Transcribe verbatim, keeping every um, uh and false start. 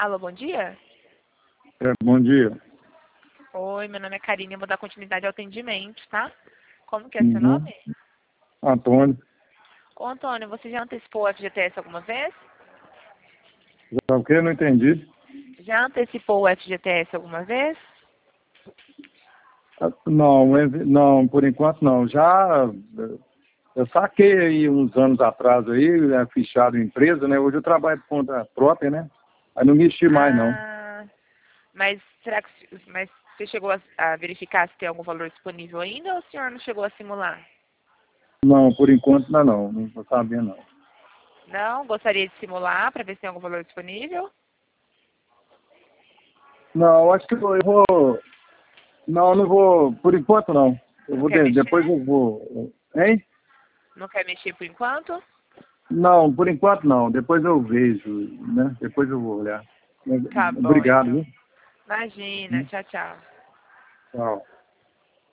Alô, bom dia? É, bom dia. Oi, meu nome é Karine, eu vou dar continuidade ao atendimento, tá? Como que é seu Uhum. nome? Antônio. Ô, Antônio, você já antecipou o F G T S alguma vez? Já o quê? Não entendi. Já antecipou o F G T S alguma vez? Ah, Não, é- não, por enquanto não. Já eh, eu saquei aí uns anos atrás aí, é, fichado em empresa, né? Hoje eu trabalho por conta própria, né? Aí não mexi mais não. Ah, mas será que mas você chegou a, a verificar se tem algum valor disponível ainda ou o senhor não chegou a simular? Não, por enquanto não, não. Não tô sabendo não. Não? Gostaria de simular para ver se tem algum valor disponível? Não, eu acho que eu vou. eu vou- Não, não vou. Por enquanto não. Eu Não vou quer de- depois mexer? eu vou. Hein? Não quer mexer por enquanto? Não, por enquanto não. Depois eu vejo, né? Depois eu vou olhar. Tá bom, Obrigado, então. viu? Imagina, tchau, tchau. Tchau.